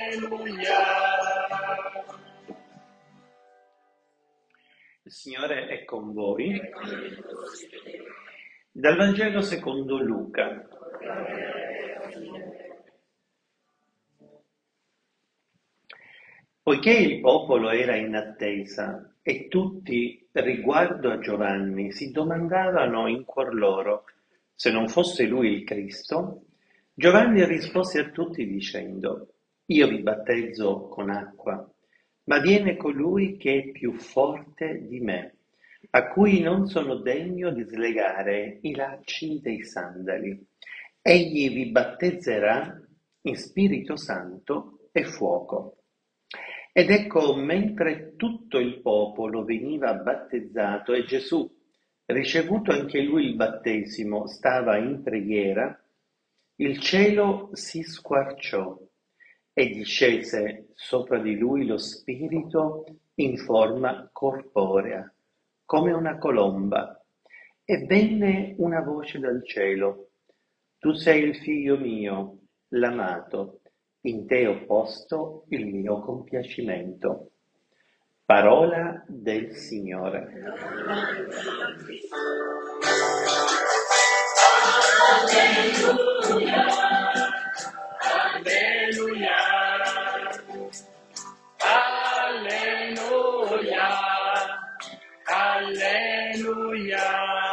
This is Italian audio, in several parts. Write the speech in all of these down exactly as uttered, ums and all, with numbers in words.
Il Signore è con voi. Dal Vangelo secondo Luca. Poiché il popolo era in attesa e tutti, riguardo a Giovanni, si domandavano in cuor loro se non fosse lui il Cristo, Giovanni rispose a tutti dicendo: Io vi battezzo con acqua, ma viene colui che è più forte di me, a cui non sono degno di slegare i lacci dei sandali. Egli vi battezzerà in Spirito Santo e fuoco. Ed ecco, mentre tutto il popolo veniva battezzato e Gesù, ricevuto anche lui il battesimo, stava in preghiera, il cielo si squarciò e discese sopra di lui lo Spirito in forma corporea, come una colomba, e venne una voce dal cielo: Tu sei il figlio mio, l'amato, in te ho posto il mio compiacimento. Parola del Signore. Alleluia, alleluia, alleluia.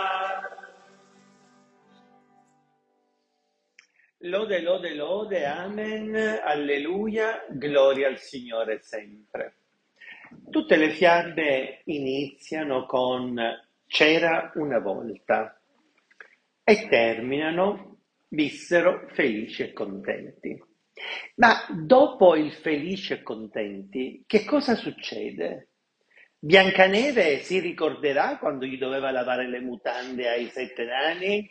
Lode, lode, lode, amen, alleluia, gloria al Signore sempre. Tutte le fiabe iniziano con c'era una volta e terminano vissero felici e contenti. Ma dopo il felici e contenti, che cosa succede? Biancaneve si ricorderà quando gli doveva lavare le mutande ai sette nani?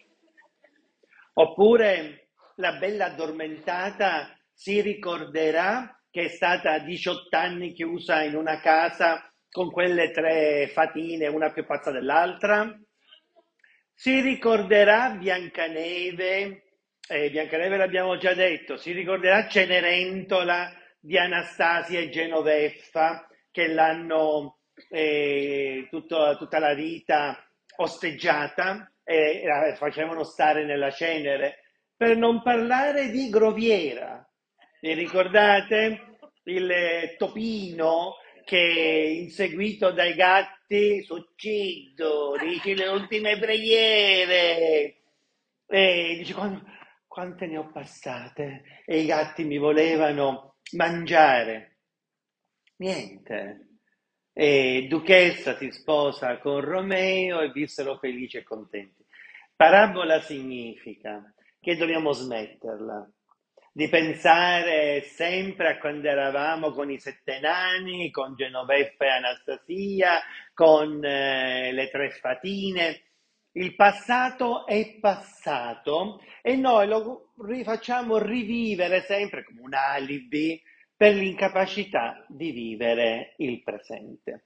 Oppure la bella addormentata si ricorderà che è stata a diciotto anni chiusa in una casa con quelle tre fatine, una più pazza dell'altra? Si ricorderà Biancaneve, eh, Biancaneve l'abbiamo già detto, si ricorderà Cenerentola di Anastasia e Genoveffa che l'hanno eh, tutto, tutta la vita osteggiata e la facevano stare nella cenere, per non parlare di Groviera. Vi ricordate? Il eh, topino che inseguito dai gatti succido, dici le ultime preghiere e dici "Quan- quante ne ho passate e i gatti mi volevano mangiare". Niente. E Duchessa si sposa con Romeo e vissero felici e contenti. Parabola significa che dobbiamo smetterla di pensare sempre a quando eravamo con i sette nani, con Genoveffa e Anastasia, con eh, le tre fatine. Il passato è passato e noi lo rifacciamo rivivere sempre come un alibi per l'incapacità di vivere il presente.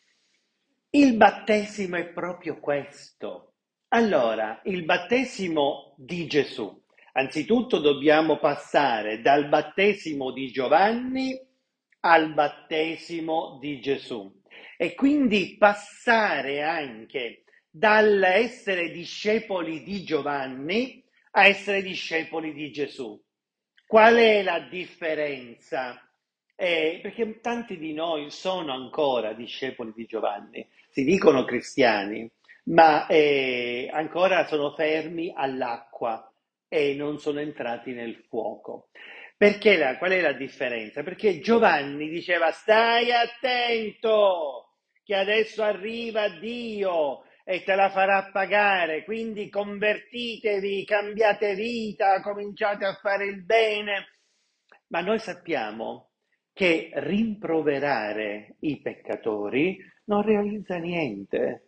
Il battesimo è proprio questo. Allora, il battesimo di Gesù. Anzitutto dobbiamo passare dal battesimo di Giovanni al battesimo di Gesù e quindi passare anche dall'essere discepoli di Giovanni a essere discepoli di Gesù. Qual è la differenza? Eh, perché tanti di noi sono ancora discepoli di Giovanni, si dicono cristiani, ma eh, ancora sono fermi all'acqua e non sono entrati nel fuoco. Perché la, qual è la differenza? Perché Giovanni diceva stai attento che adesso arriva Dio e te la farà pagare, quindi convertitevi, cambiate vita, cominciate a fare il bene. Ma noi sappiamo che rimproverare i peccatori non realizza niente.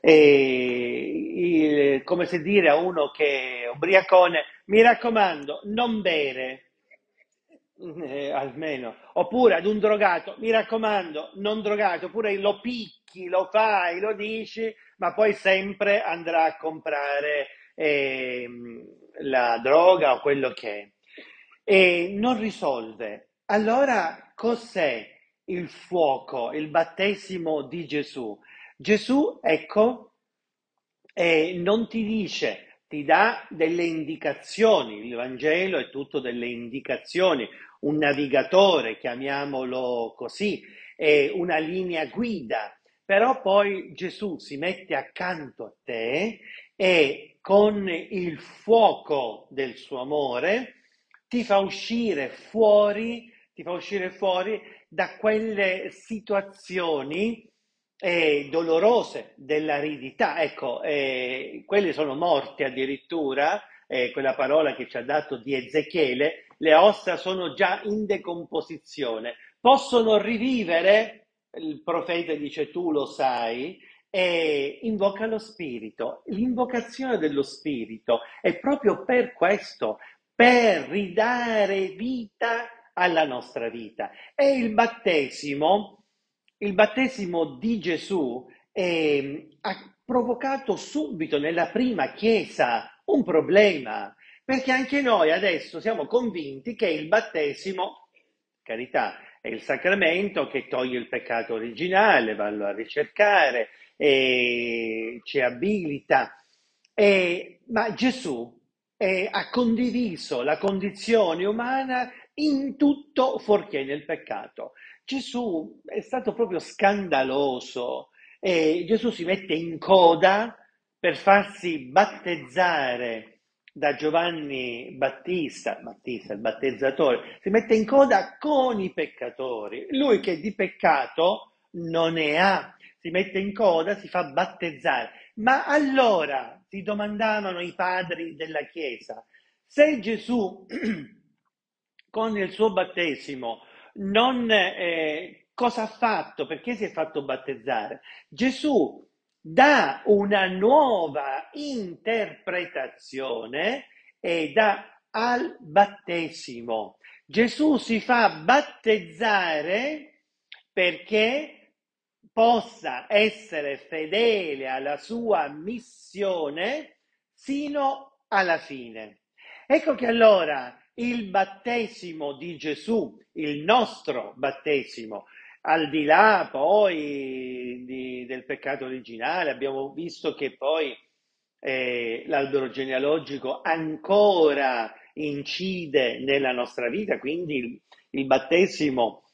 E il- come se dire a uno che è ubriacone, mi raccomando, non bere, eh, almeno, oppure ad un drogato, mi raccomando, non drogato, oppure lo picchi, lo fai, lo dici, ma poi sempre andrà a comprare ehm, la droga o quello che è. E non risolve allora cos'è il fuoco, il battesimo di Gesù? Gesù, ecco, eh, non ti dice, ti dà delle indicazioni, il Vangelo è tutto delle indicazioni, un navigatore, chiamiamolo così, è una linea guida, però poi Gesù si mette accanto a te e con il fuoco del suo amore ti fa uscire fuori, ti fa uscire fuori da quelle situazioni eh, dolorose dell'aridità. Ecco, eh, quelli sono morti addirittura, eh, quella parola che ci ha dato di Ezechiele, le ossa sono già in decomposizione, possono rivivere, il profeta dice tu lo sai, e invoca lo spirito. L'invocazione dello spirito è proprio per questo, per ridare vita alla nostra vita. E il battesimo, il battesimo di Gesù eh, ha provocato subito nella prima chiesa un problema, perché anche noi adesso siamo convinti che il battesimo, carità, è il sacramento che toglie il peccato originale, vallo a ricercare, e ci abilita. E, ma Gesù eh, ha condiviso la condizione umana in tutto fuorché nel peccato. Gesù è stato proprio scandaloso. E Gesù si mette in coda per farsi battezzare da Giovanni Battista, Battista il battezzatore, si mette in coda con i peccatori. Lui che di peccato non ne ha, si mette in coda, si fa battezzare. Ma allora si domandavano i padri della Chiesa, se Gesù con il suo battesimo non eh, cosa ha fatto? Perché si è fatto battezzare? Gesù dà una nuova interpretazione e dà al battesimo. Gesù si fa battezzare perché possa essere fedele alla sua missione sino alla fine. Ecco che allora il battesimo di Gesù, il nostro battesimo, al di là poi di, del peccato originale, abbiamo visto che poi eh, l'albero genealogico ancora incide nella nostra vita, quindi il, il battesimo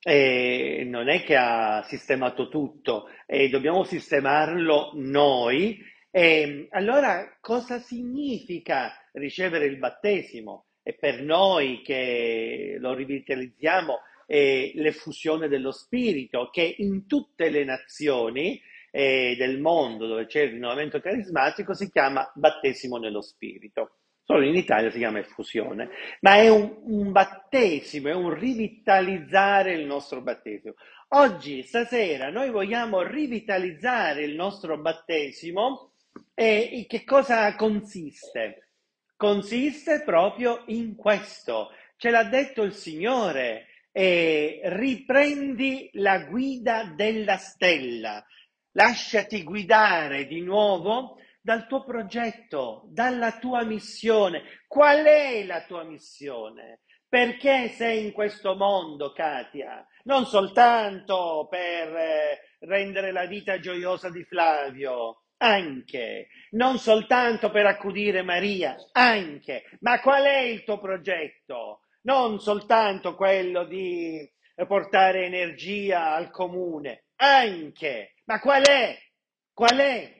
eh, non è che ha sistemato tutto, e dobbiamo sistemarlo noi. E allora cosa significa ricevere il battesimo? E per noi che lo rivitalizziamo è l'effusione dello Spirito, che in tutte le nazioni eh, del mondo dove c'è il rinnovamento carismatico si chiama battesimo nello Spirito. Solo in Italia si chiama effusione, ma è un, un battesimo, è un rivitalizzare il nostro battesimo. Oggi, stasera, noi vogliamo rivitalizzare il nostro battesimo e in che cosa consiste? Consiste proprio in questo. Ce l'ha detto il Signore, eh, riprendi la guida della stella, lasciati guidare di nuovo dal tuo progetto, dalla tua missione. Qual è la tua missione? Perché sei in questo mondo, Katia? Non soltanto per eh, rendere la vita gioiosa di Flavio, anche, non soltanto per accudire Maria, anche, ma qual è il tuo progetto? Non soltanto quello di portare energia al comune, anche, ma qual è? Qual è?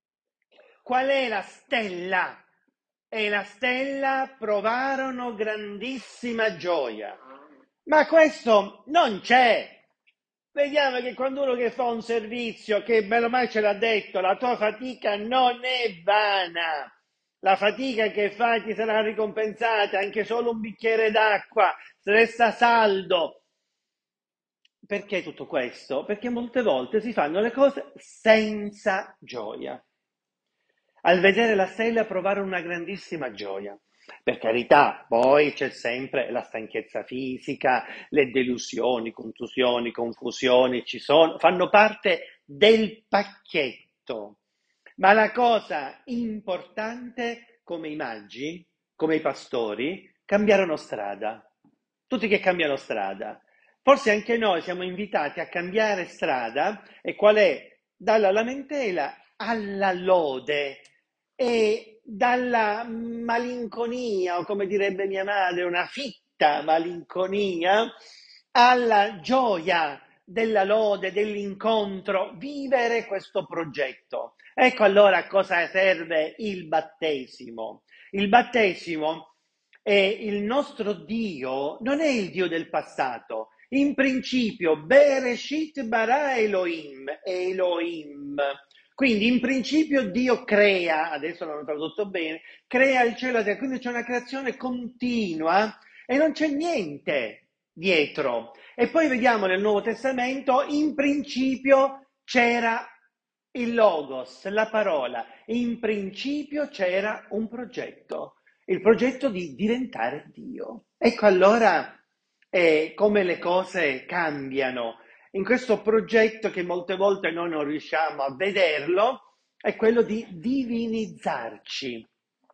Qual è la stella? E la stella provarono grandissima gioia. Ma questo non c'è. Vediamo che quando uno che fa un servizio, che bene o male ce l'ha detto, la tua fatica non è vana. La fatica che fai ti sarà ricompensata, anche solo un bicchiere d'acqua, se resta saldo. Perché tutto questo? Perché molte volte si fanno le cose senza gioia. Al vedere la stella provare una grandissima gioia. Per carità, poi c'è sempre la stanchezza fisica, le delusioni, contusioni, confusioni, ci sono, fanno parte del pacchetto. Ma la cosa importante, come i magi, come i pastori, cambiarono strada. tutti che cambiano strada. Forse anche noi siamo invitati a cambiare strada e qual è? Dalla lamentela alla lode e dalla malinconia, o come direbbe mia madre, una fitta malinconia, alla gioia della lode, dell'incontro, vivere questo progetto. Ecco allora a cosa serve il battesimo. Il battesimo è il nostro Dio, non è il Dio del passato. In principio, Bereshit bara Elohim, Elohim. Quindi in principio Dio crea, adesso l'hanno tradotto bene, crea il cielo e la terra, quindi c'è una creazione continua e non c'è niente dietro. E poi vediamo nel Nuovo Testamento, in principio c'era il Logos, la parola, in principio c'era un progetto, il progetto di diventare Dio. Ecco allora eh, come le cose cambiano. In questo progetto che molte volte noi non riusciamo a vederlo, è quello di divinizzarci.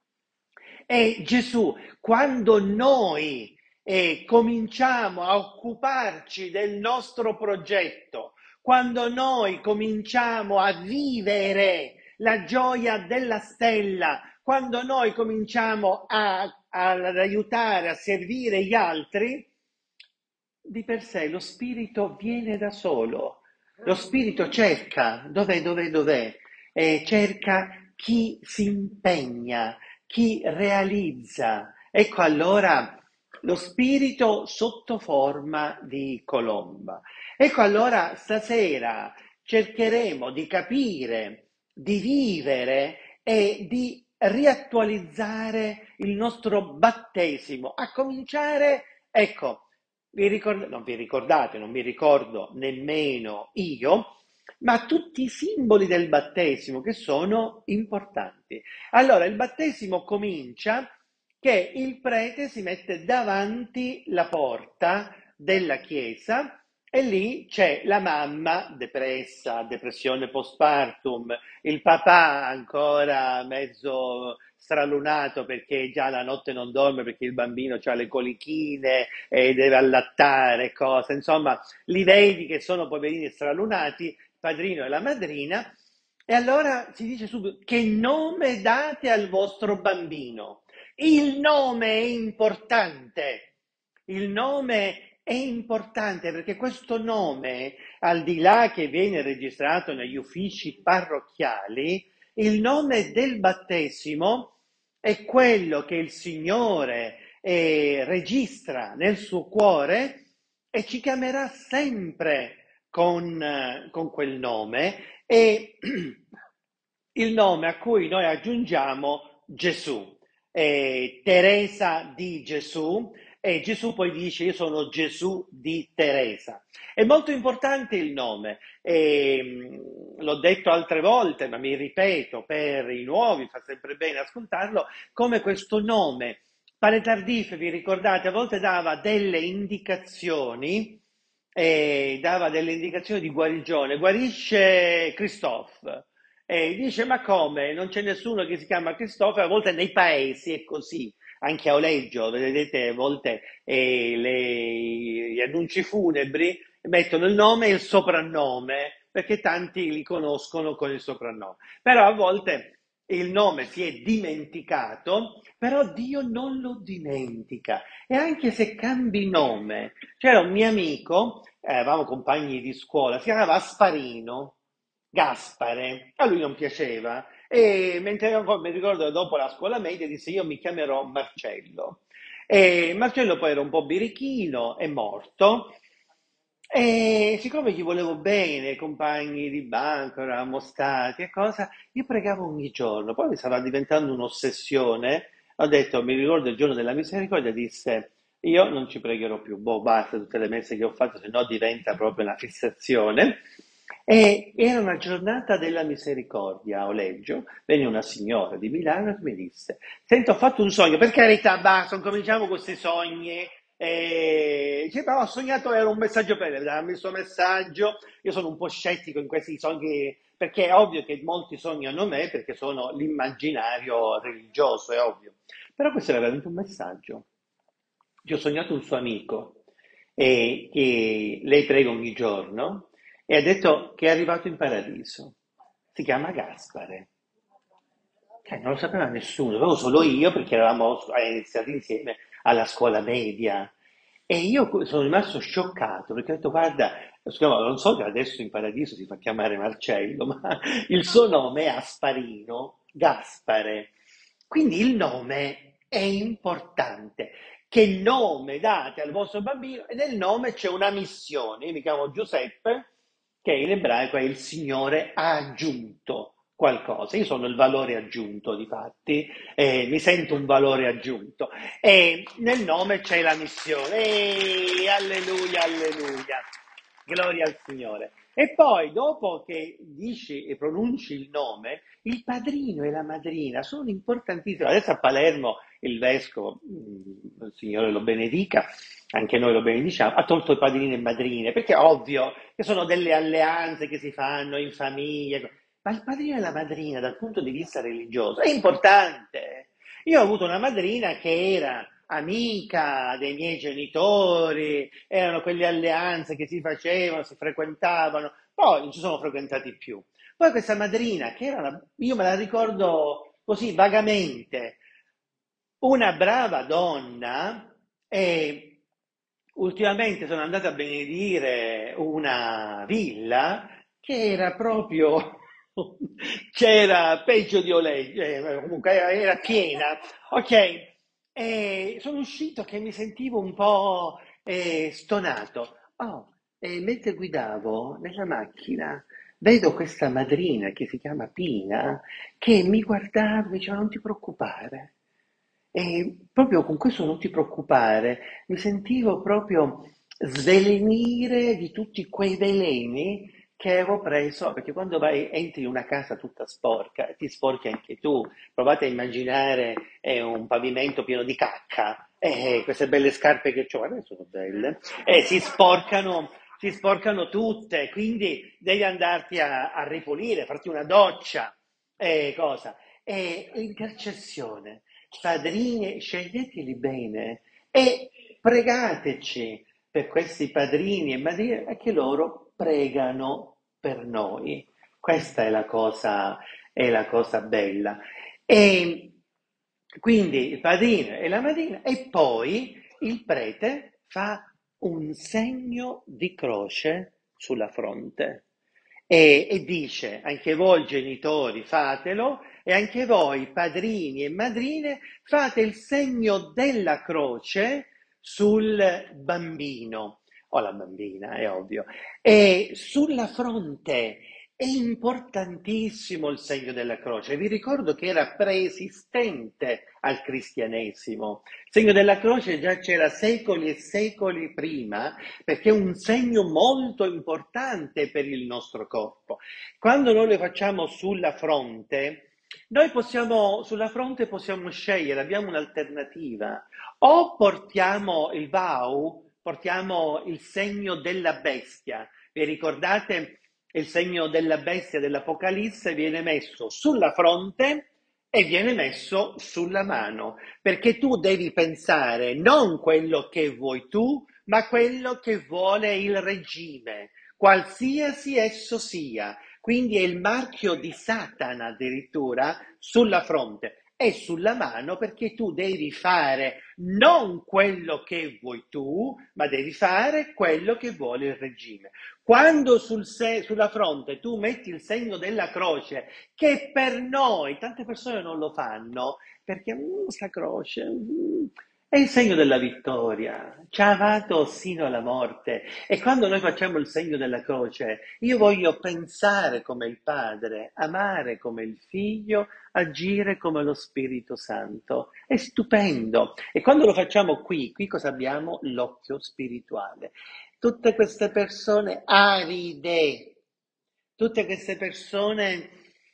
E Gesù, quando noi eh, cominciamo a occuparci del nostro progetto, quando noi cominciamo a vivere la gioia della stella, quando noi cominciamo a, a- ad aiutare, a servire gli altri, di per sé lo spirito viene da solo. Lo spirito cerca, dov'è, dov'è, dov'è? E cerca chi si impegna, chi realizza. Ecco allora lo spirito sotto forma di colomba. Ecco allora stasera cercheremo di capire, di vivere e di riattualizzare il nostro battesimo, a cominciare, ecco, vi ricord- non vi ricordate, non mi ricordo nemmeno io, ma tutti i simboli del battesimo che sono importanti. Allora, il battesimo comincia che il prete si mette davanti la porta della chiesa e lì c'è la mamma depressa, depressione postpartum, il papà ancora mezzo stralunato perché già la notte non dorme perché il bambino ha le colichine e deve allattare, cose, insomma, li vedi che sono poverini stralunati, il padrino e la madrina, e allora si dice subito che nome date al vostro bambino. Il nome è importante, il nome è importante perché questo nome, al di là che viene registrato negli uffici parrocchiali, il nome del battesimo è quello che il Signore eh, registra nel suo cuore e ci chiamerà sempre con, eh, con quel nome e il nome a cui noi aggiungiamo Gesù. Eh, Teresa di Gesù e Gesù poi dice io sono Gesù di Teresa. È molto importante il nome, e, l'ho detto altre volte ma mi ripeto per i nuovi, fa sempre bene ascoltarlo, come questo nome. Padre Tardif, vi ricordate, a volte dava delle indicazioni, eh, dava delle indicazioni di guarigione, guarisce Christophe, e dice ma come, non c'è nessuno che si chiama Christophe, a volte nei paesi è così, anche a Oleggio, vedete, a volte eh, le- gli annunci funebri mettono il nome e il soprannome, perché tanti li conoscono con il soprannome. Però a volte il nome si è dimenticato, però Dio non lo dimentica. E anche se cambi nome, c'era un mio amico, eh, eravamo compagni di scuola, si chiamava Asparino, Gaspare, a lui non piaceva. E mentre ero- mi ricordo che dopo la scuola media disse io mi chiamerò Marcello. E Marcello poi era un po' birichino, è morto. E siccome gli volevo bene, compagni di banco, eravamo stati e cosa, io pregavo ogni giorno, poi mi stava diventando un'ossessione. Ho detto, mi ricordo il giorno della misericordia, disse, io non ci pregherò più, boh, basta tutte le messe che ho fatto, se no diventa proprio una fissazione. E era una giornata della misericordia a Oleggio, venne una signora di Milano e mi disse, sento, ho fatto un sogno, per carità, basta, non cominciamo con questi sogni. E dice, però ho sognato, era un messaggio per lei, dammi questo messaggio. Io sono un po' scettico in questi sogni, perché è ovvio che molti sognano me, perché sono l'immaginario religioso, è ovvio. Però questo era veramente un messaggio. Io ho sognato un suo amico e che lei prega ogni giorno e ha detto che è arrivato in paradiso. Si chiama Gaspare. Eh, non lo sapeva nessuno, lo sapevo solo io perché eravamo eh, iniziati insieme alla scuola media. E io co- sono rimasto scioccato perché ho detto, guarda, scusa, non so che adesso in paradiso si fa chiamare Marcello, ma il suo nome è Asparino, Gaspare. Quindi il nome è importante. Che nome date al vostro bambino? E nel nome c'è una missione. Io mi chiamo Giuseppe, che in ebraico è il Signore ha aggiunto qualcosa. Io sono il valore aggiunto, difatti, eh, mi sento un valore aggiunto. E nel nome c'è la missione. E alleluia, alleluia. Gloria al Signore. E poi, dopo che dici e pronunci il nome, il padrino e la madrina sono importantissimi. Adesso a Palermo il vescovo, mm, il Signore lo benedica, anche noi lo benediciamo, ha tolto i padrini e madrine, perché è ovvio che sono delle alleanze che si fanno in famiglia, ma il padrino e la madrina dal punto di vista religioso è importante. Io ho avuto una madrina che era amica dei miei genitori, erano quelle alleanze che si facevano, si frequentavano, poi non ci sono frequentati più. Poi questa madrina, che era una, io me la ricordo così vagamente, una brava donna, e ultimamente sono andata a benedire una villa che era proprio, c'era peggio di Oleggio, eh, comunque era, era piena, ok? E sono uscito che mi sentivo un po' eh, stonato. Oh, e mentre guidavo nella macchina, vedo questa madrina che si chiama Pina, che mi guardava e mi diceva non ti preoccupare. E proprio con questo non ti preoccupare, mi sentivo proprio svelenire di tutti quei veleni che avevo preso, perché quando vai, entri in una casa tutta sporca, ti sporchi anche tu. Provate a immaginare eh, un pavimento pieno di cacca, e queste belle scarpe che ho, guarda, sono belle, e si sporcano, si sporcano tutte, quindi devi andarti a, a ripulire, farti una doccia, e cosa? E l'intercessione. Padrini, sceglieteli bene e pregateci per questi padrini e madrine perché loro pregano per noi. Questa è la cosa, è la cosa bella. E quindi il padrino e la madrina, e poi il prete fa un segno di croce sulla fronte e, e dice: anche voi genitori fatelo, e anche voi padrini e madrine fate il segno della croce sul bambino o la bambina, è ovvio, e sulla fronte. È importantissimo il segno della croce. Vi ricordo che era preesistente al cristianesimo. Il segno della croce già c'era secoli e secoli prima, perché è un segno molto importante per il nostro corpo. Quando noi lo facciamo sulla fronte, noi possiamo, sulla fronte possiamo scegliere, abbiamo un'alternativa. O portiamo il vau, portiamo il segno della bestia. Vi ricordate? Il segno della bestia dell'Apocalisse viene messo sulla fronte e viene messo sulla mano, perché tu devi pensare non quello che vuoi tu, ma quello che vuole il regime, qualsiasi esso sia. Quindi è il marchio di Satana addirittura sulla fronte e sulla mano, perché tu devi fare non quello che vuoi tu, ma devi fare quello che vuole il regime. Quando sul se- sulla fronte tu metti il segno della croce, che per noi tante persone non lo fanno, perché mm, sta croce mm, è il segno della vittoria, ci ha amato sino alla morte. E quando noi facciamo il segno della croce, io voglio pensare come il Padre, amare come il Figlio, agire come lo Spirito Santo. È stupendo. E quando lo facciamo qui, qui cosa abbiamo? L'occhio spirituale. Tutte queste persone aride, tutte queste persone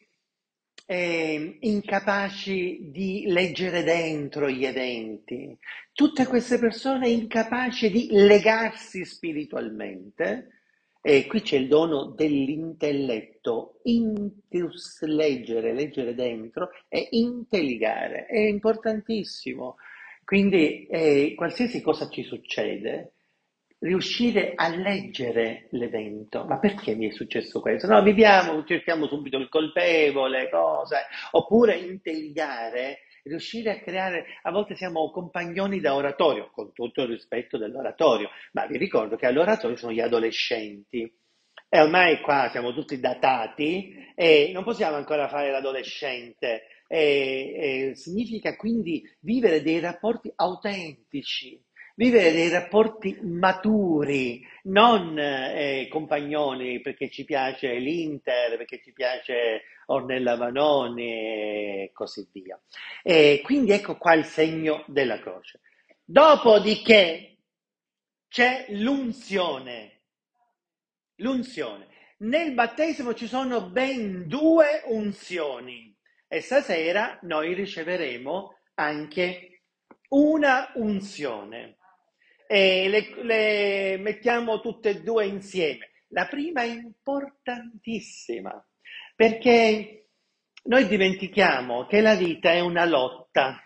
eh, incapaci di leggere dentro gli eventi, tutte queste persone incapaci di legarsi spiritualmente. E qui c'è il dono dell'intelletto, intus leggere, leggere dentro e intelligare, è importantissimo. Quindi eh, qualsiasi cosa ci succede, riuscire a leggere l'evento. Ma perché mi è successo questo? No, viviamo, cerchiamo subito il colpevole, cosa, oppure intelligare, riuscire a creare, a volte siamo compagnoni da oratorio, con tutto il rispetto dell'oratorio, ma vi ricordo che all'oratorio sono gli adolescenti. E ormai qua siamo tutti datati e non possiamo ancora fare l'adolescente. E, e significa quindi vivere dei rapporti autentici, vivere dei rapporti maturi, non eh, compagnoni perché ci piace l'Inter, perché ci piace Ornella Vanoni e così via. E quindi ecco qua il segno della croce. Dopodiché c'è l'unzione. L'unzione. Nel battesimo ci sono ben due unzioni e stasera noi riceveremo anche una unzione e le, le mettiamo tutte e due insieme. La prima è importantissima perché noi dimentichiamo che la vita è una lotta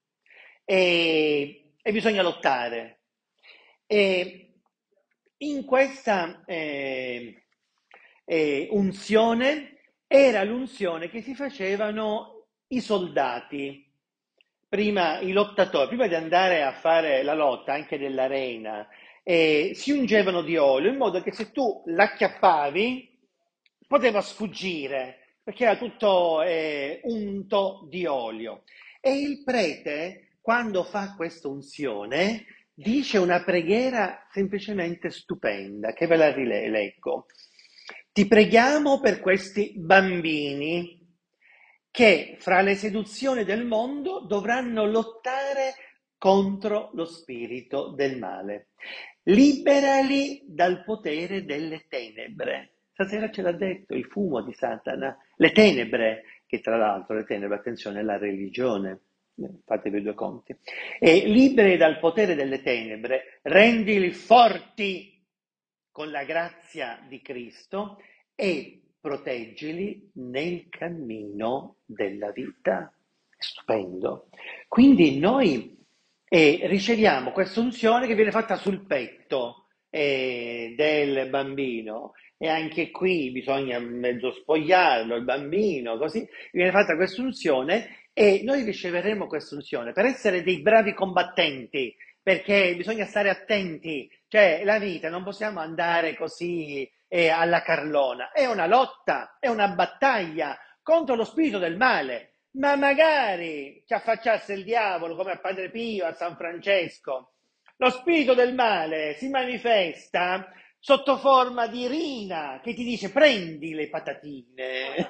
e, e bisogna lottare. E in questa eh, eh, unzione era l'unzione che si facevano i soldati, prima i lottatori, prima di andare a fare la lotta anche nell'arena, eh, si ungevano di olio in modo che se tu l'acchiappavi poteva sfuggire perché era tutto eh, unto di olio. E il prete, quando fa questa unzione, dice una preghiera semplicemente stupenda, che ve la rileggo. Ti preghiamo per questi bambini che fra le seduzioni del mondo dovranno lottare contro lo spirito del male. Liberali dal potere delle tenebre. Stasera ce l'ha detto, il fumo di Satana, le tenebre, che tra l'altro le tenebre, attenzione, è la religione, fatevi due conti, e liberi dal potere delle tenebre, rendili forti con la grazia di Cristo e proteggili nel cammino della vita. Stupendo. Quindi noi eh, riceviamo questa unzione che viene fatta sul petto eh, del bambino e anche qui bisogna mezzo spogliarlo, il bambino, così viene fatta questa unzione e noi riceveremo questa unzione per essere dei bravi combattenti, perché bisogna stare attenti, cioè la vita non possiamo andare così eh, alla carlona, è una lotta, è una battaglia contro lo spirito del male. Ma magari ci affacciasse il diavolo come a Padre Pio, a San Francesco. Lo spirito del male si manifesta sotto forma di Rina che ti dice prendi le patatine.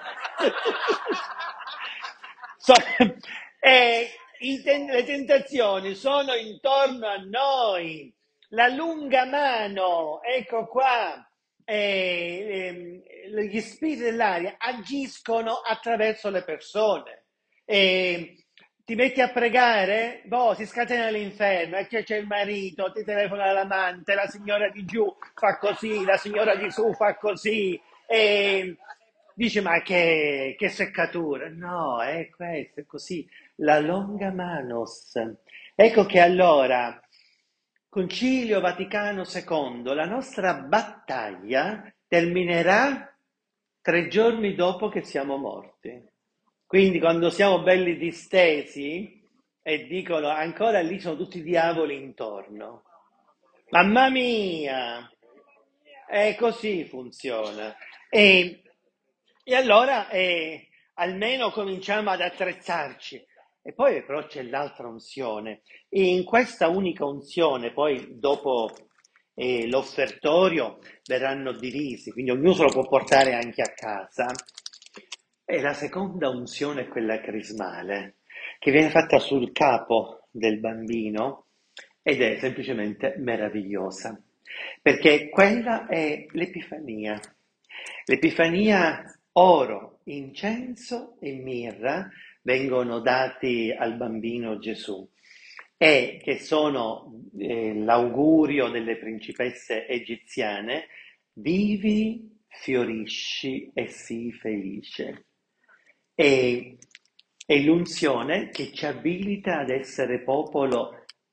so, e i ten- le tentazioni sono intorno a noi. La lunga mano, ecco qua, eh, eh, gli spiriti dell'aria agiscono attraverso le persone. E ti metti a pregare, boh, si scatena l'inferno, e c'è il marito, ti telefona l'amante, la signora di giù fa così, la signora di su fa così, e dice ma che, che seccatura. No, è questo, è così, la longa manos. Ecco che allora, Concilio Vaticano secondo, la nostra battaglia terminerà tre giorni dopo che siamo morti. Quindi quando siamo belli distesi e dicono ancora lì sono tutti i diavoli intorno. Mamma mia! E così funziona. E, e allora eh, almeno cominciamo ad attrezzarci. E poi però c'è l'altra unzione. E in questa unica unzione, poi dopo eh, l'offertorio, verranno divisi, quindi ognuno se lo può portare anche a casa. E la seconda unzione è quella crismale, che viene fatta sul capo del bambino ed è semplicemente meravigliosa, perché quella è l'Epifania. L'Epifania, oro, incenso e mirra vengono dati al bambino Gesù e che sono eh, l'augurio delle principesse egiziane, vivi, fiorisci e sii felice. E, è l'unzione che ci abilita ad essere popolo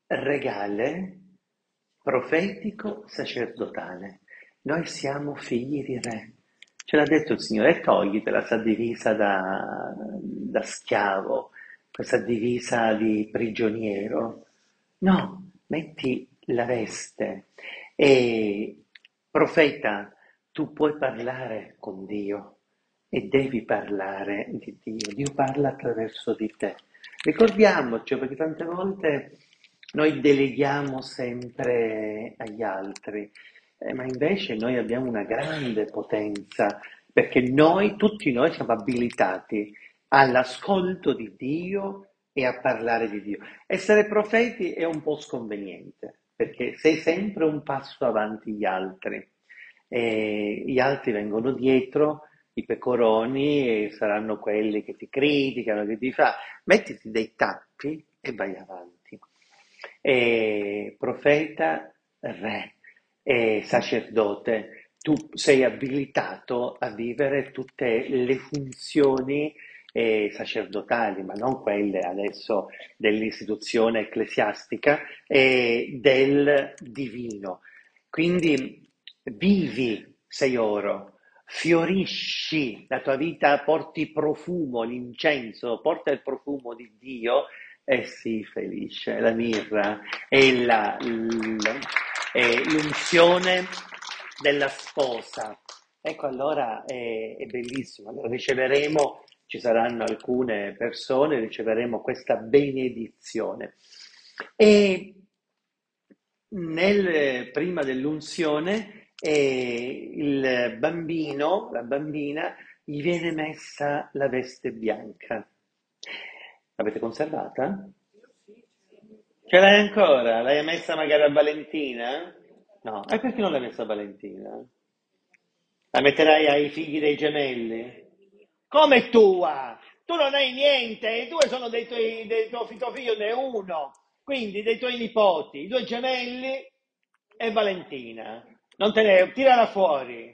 regale profetico sacerdotale. Noi siamo figli di re. Ce l'ha detto il Signore, e toglitela sta divisa da, da schiavo, questa divisa di prigioniero. No, metti la veste e profeta, tu puoi parlare con Dio e devi parlare di Dio. Dio parla attraverso di te. Ricordiamoci, perché tante volte noi deleghiamo sempre agli altri, eh, ma invece noi abbiamo una grande potenza, perché noi, tutti noi, siamo abilitati all'ascolto di Dio e a parlare di Dio. Essere profeti è un po' sconveniente, perché sei sempre un passo avanti gli altri, e gli altri vengono dietro, i pecoroni, e saranno quelli che ti criticano, che ti fa. Mettiti dei tappi e vai avanti. E profeta, re e sacerdote, tu sei abilitato a vivere tutte le funzioni eh, sacerdotali, ma non quelle adesso dell'istituzione ecclesiastica e del divino. Quindi vivi, sei oro, fiorisci, la tua vita porti profumo, l'incenso, porta il profumo di Dio e sii felice. La mirra è la- l- è l'unzione della sposa. Ecco, allora è, è bellissimo. Allora riceveremo, ci saranno alcune persone, riceveremo questa benedizione. E nel, prima dell'unzione, eh, il bambino, la bambina, gli viene messa la veste bianca. L'avete conservata? Ce l'hai ancora? L'hai messa magari a Valentina? No, e perché non l'hai messa a Valentina? La metterai ai figli dei gemelli? Come tua? Tu non hai niente, i due sono dei tuoi, del tuo, tuo figlio ne è uno, quindi dei tuoi nipoti, i due gemelli e Valentina. Non te ne, tirala fuori,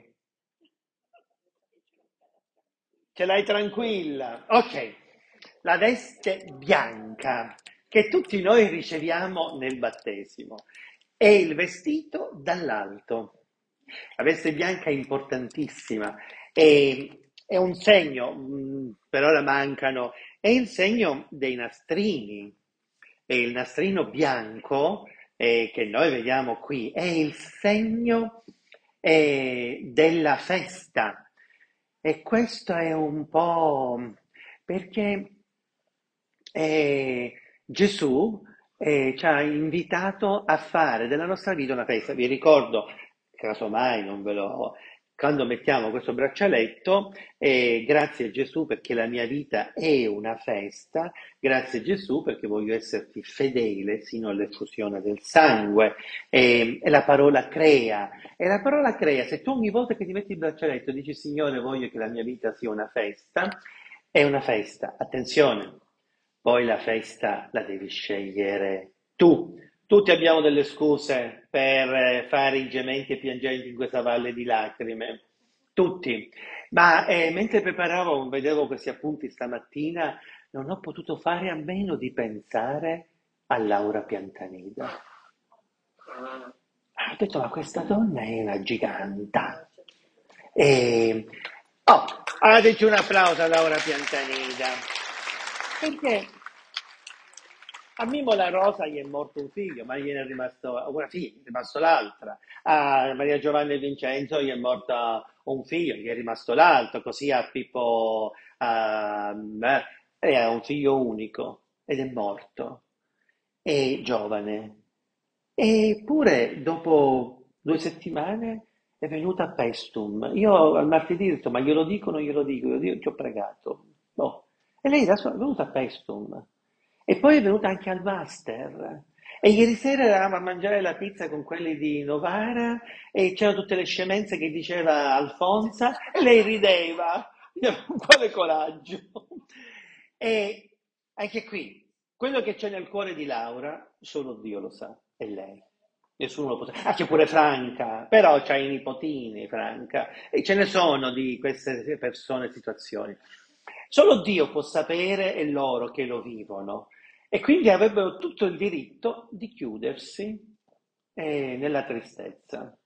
ce l'hai tranquilla. Ok, la veste bianca che tutti noi riceviamo nel battesimo è il vestito dall'alto. La veste bianca è importantissima, è, è un segno, mh, per ora mancano, è il segno dei nastrini. E il nastrino bianco eh, che noi vediamo qui è il segno eh, della festa. E questo è un po' perché eh, Gesù eh, ci ha invitato a fare della nostra vita una festa. Vi ricordo, casomai non ve lo... Quando mettiamo questo braccialetto, eh, grazie a Gesù perché la mia vita è una festa, grazie a Gesù perché voglio esserti fedele sino all'effusione del sangue. E, e la parola crea, e la parola crea, se tu ogni volta che ti metti il braccialetto dici Signore voglio che la mia vita sia una festa, è una festa, attenzione, poi la festa la devi scegliere tu. Tutti abbiamo delle scuse per eh, fare i gementi e piangenti in questa valle di lacrime, tutti. Ma eh, mentre preparavo, vedevo questi appunti stamattina, non ho potuto fare a meno di pensare a Laura Piantanida. Ho detto, ma questa donna è una giganta. E... Oh, dateci un applauso a Laura Piantanida. Perché a Mimo La Rosa gli è morto un figlio, ma gliene è rimasto una figlia, gli è rimasto l'altra. A Maria Giovanna e Vincenzo gli è morto un figlio, gli è rimasto l'altro. Così a Pippo a, eh, era un figlio unico ed è morto. È giovane. Eppure dopo due settimane è venuta a Pestum. Io al martedì ho detto, ma glielo dico o non glielo dico? Io ti ho pregato. No. E lei da sola è venuta a Pestum. E poi è venuta anche al Master. E ieri sera eravamo a mangiare la pizza con quelli di Novara e c'erano tutte le scemenze che diceva Alfonsa e lei rideva. Io, quale coraggio! E anche qui, quello che c'è nel cuore di Laura, solo Dio lo sa, e lei. Nessuno lo potrà. Ah, c'è pure Franca, però c'ha i nipotini, Franca, e ce ne sono di queste persone e situazioni. Solo Dio può sapere e loro che lo vivono. E quindi avrebbero tutto il diritto di chiudersi eh, nella tristezza.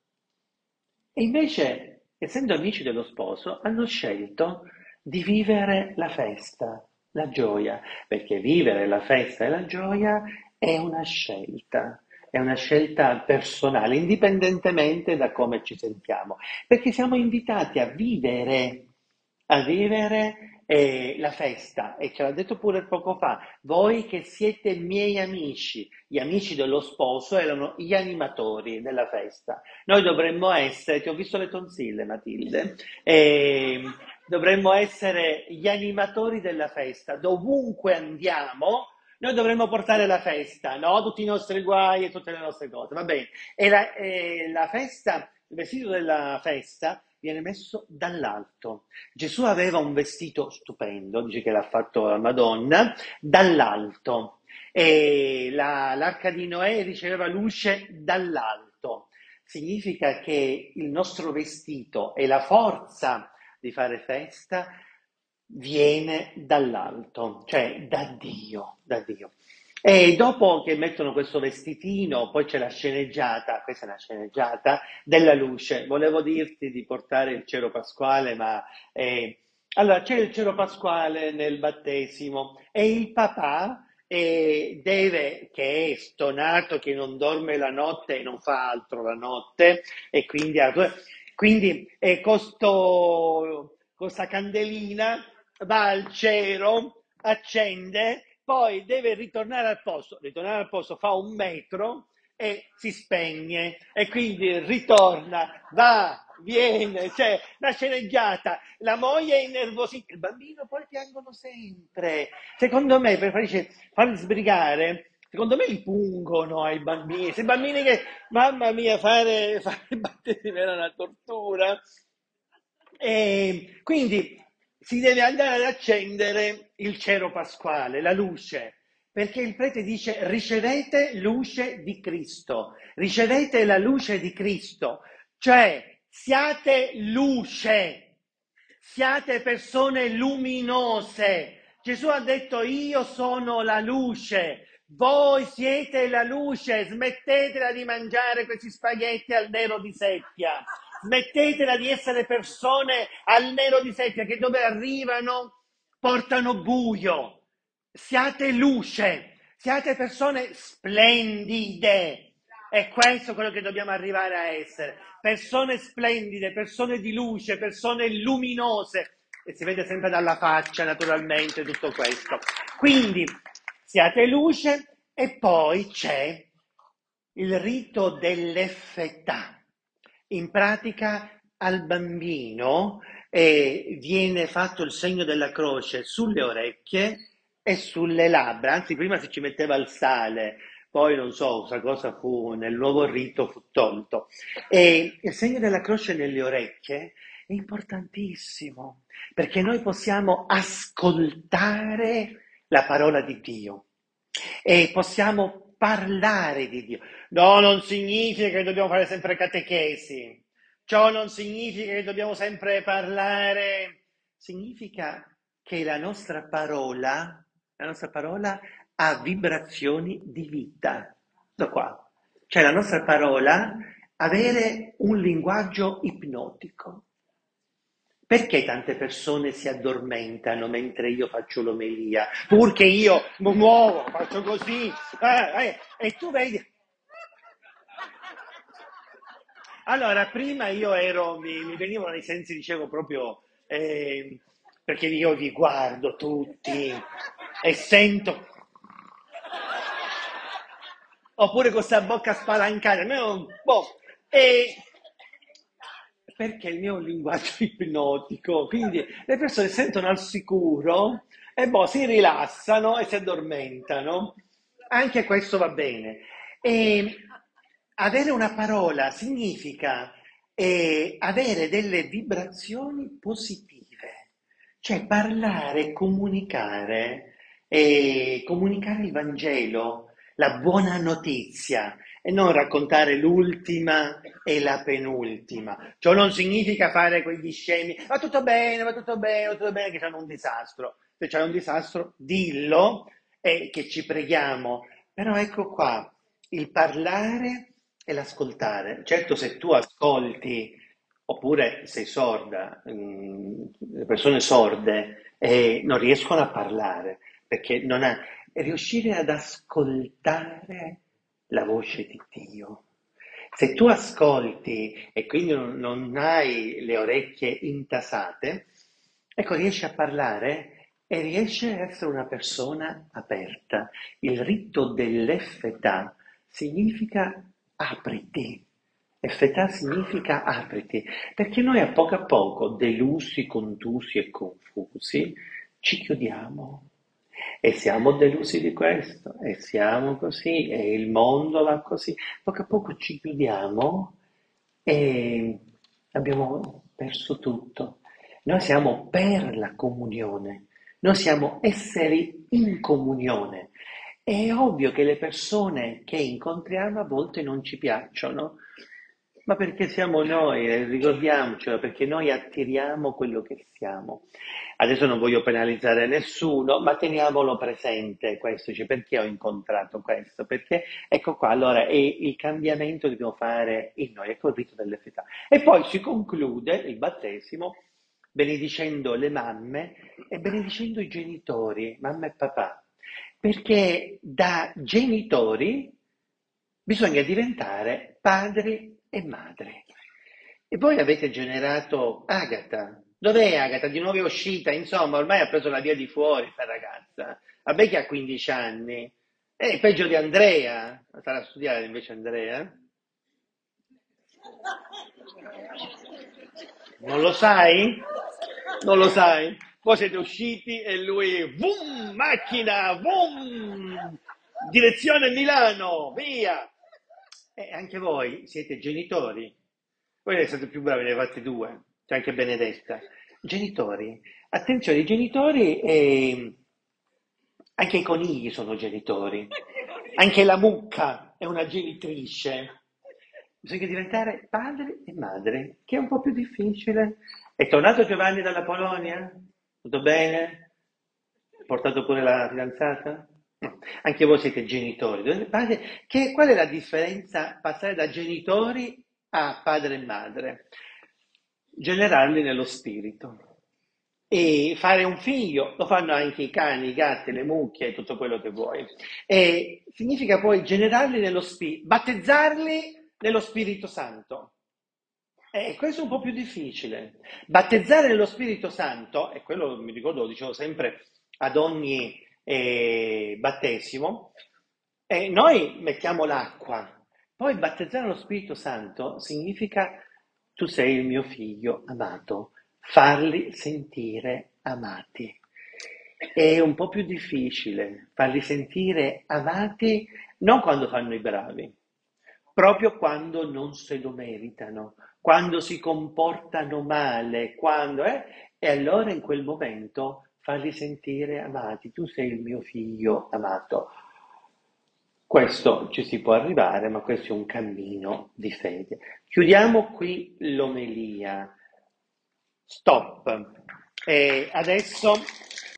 E invece, essendo amici dello sposo, hanno scelto di vivere la festa, la gioia, perché vivere la festa e la gioia è una scelta, è una scelta personale, indipendentemente da come ci sentiamo, perché siamo invitati a vivere, a vivere eh, la festa, e ce l'ha detto pure poco fa, voi che siete miei amici, gli amici dello sposo erano gli animatori della festa. Noi dovremmo essere, ti ho visto le tonsille Matilde, e dovremmo essere gli animatori della festa, dovunque andiamo. Noi dovremmo portare la festa, no? Tutti i nostri guai e tutte le nostre cose, va bene. E la, e la festa, il vestito della festa viene messo dall'alto. Gesù aveva un vestito stupendo, dice che l'ha fatto la Madonna, dall'alto. E la, l'arca di Noè riceveva luce dall'alto. Significa che il nostro vestito e la forza di fare festa viene dall'alto, cioè da Dio, da Dio. E dopo che mettono questo vestitino, poi c'è la sceneggiata, questa è una sceneggiata della luce. Volevo dirti di portare il cero pasquale, ma eh, allora c'è il cero pasquale nel battesimo e il papà eh, deve, che è stonato, che non dorme la notte e non fa altro la notte, e quindi, quindi eh, costo, questa candelina va al cielo, accende, poi deve ritornare al posto, ritornare al posto fa un metro e si spegne, e quindi ritorna, va, viene, c'è la sceneggiata, la moglie è innervosita, il bambino poi piangono sempre. Secondo me, per farli, farli sbrigare, secondo me li pungono ai bambini, se bambini che, mamma mia, fare, fare il battesimo era una tortura. E quindi si deve andare ad accendere il cero pasquale, la luce, perché il prete dice ricevete luce di Cristo, ricevete la luce di Cristo, cioè siate luce, siate persone luminose. Gesù ha detto io sono la luce, voi siete la luce, smettetela di mangiare questi spaghetti al nero di seppia. Smettetela di essere persone al nero di seppia che dove arrivano portano buio. Siate luce, siate persone splendide. È questo quello che dobbiamo arrivare a essere. Persone splendide, persone di luce, persone luminose. E si vede sempre dalla faccia, naturalmente, tutto questo. Quindi siate luce, e poi c'è il rito dell'effetà. In pratica al bambino eh, viene fatto il segno della croce sulle orecchie e sulle labbra, anzi prima si ci metteva il sale, poi non so, questa cosa fu nel nuovo rito fu tolto. E il segno della croce nelle orecchie è importantissimo, perché noi possiamo ascoltare la parola di Dio e possiamo parlare di Dio. No, non significa che dobbiamo fare sempre catechesi. Ciò non significa che dobbiamo sempre parlare. Significa che la nostra parola, la nostra parola ha vibrazioni di vita. Da qua. Cioè la nostra parola avere un linguaggio ipnotico. Perché tante persone si addormentano mentre io faccio l'omelia? Purché io mi muovo, faccio così, eh, eh, e tu vedi. Allora, prima io ero, mi, mi venivano i sensi, dicevo proprio, eh, perché io vi guardo tutti e sento, oppure con questa bocca spalancata, almeno un po', e perché il mio è un linguaggio ipnotico, quindi le persone si sentono al sicuro e boh, si rilassano e si addormentano. Anche questo va bene. E avere una parola significa eh, avere delle vibrazioni positive, cioè parlare, comunicare, e comunicare il Vangelo, la buona notizia, e non raccontare l'ultima e la penultima. Ciò non significa fare quegli scemi, va tutto bene, va tutto bene, va tutto bene, che c'hanno un disastro. Se c'è un disastro, dillo e che ci preghiamo, però ecco qua, il parlare e l'ascoltare. Certo, se tu ascolti, oppure sei sorda, mm, le persone sorde eh, non riescono a parlare, perché non ha... riuscire ad ascoltare la voce di Dio. Se tu ascolti e quindi non, non hai le orecchie intasate, ecco, riesci a parlare e riesci a essere una persona aperta. Il rito dell'effetà significa apriti. Effetà significa apriti, perché noi a poco a poco, delusi, contusi e confusi, ci chiudiamo. E siamo delusi di questo, e siamo così, e il mondo va così. Poco a poco ci chiudiamo e abbiamo perso tutto. Noi siamo per la comunione, noi siamo esseri in comunione. È ovvio che le persone che incontriamo a volte non ci piacciono, ma perché siamo noi, eh, ricordiamocelo, perché noi attiriamo quello che siamo. Adesso non voglio penalizzare nessuno, ma teniamolo presente questo, cioè perché ho incontrato questo? Perché ecco qua, allora è il cambiamento che dobbiamo fare in noi, ecco il rito dell'effetà. E poi si conclude il battesimo benedicendo le mamme e benedicendo i genitori, mamma e papà, perché da genitori bisogna diventare padri e madri. E voi avete generato Agata. Dov'è Agata? Di nuovo è uscita, insomma, ormai ha preso la via di fuori sta ragazza. Vabbè che ha quindici anni. È peggio di Andrea. Sarà a studiare invece Andrea? Non lo sai? Non lo sai? Poi siete usciti e lui, vum, macchina, vum, direzione Milano, via. E anche voi siete genitori. Voi siete più bravi, ne avete due. C'è anche Benedetta. Genitori. Attenzione, i genitori, eh, anche i conigli sono genitori. Anche la mucca è una genitrice. Bisogna diventare padre e madre, che è un po' più difficile. È tornato Giovanni dalla Polonia? Tutto bene? Ha portato pure la fidanzata? No. Anche voi siete genitori. Dovete- padre- che- qual è la differenza passare da genitori a padre e madre? Generarli nello spirito. E fare un figlio lo fanno anche i cani, i gatti, le mucche e tutto quello che vuoi. E significa poi generarli nello spirito, battezzarli nello Spirito Santo. E questo è un po' più difficile. Battezzare nello Spirito Santo, e quello mi ricordo, lo dicevo sempre ad ogni eh, battesimo, e noi mettiamo l'acqua, poi battezzare nello Spirito Santo significa tu sei il mio figlio amato, farli sentire amati. È un po' più difficile farli sentire amati non quando fanno i bravi, proprio quando non se lo meritano, quando si comportano male, quando, eh, e allora in quel momento farli sentire amati. Tu sei il mio figlio amato. Questo ci si può arrivare, ma questo è un cammino di fede. Chiudiamo qui l'omelia. Stop. E adesso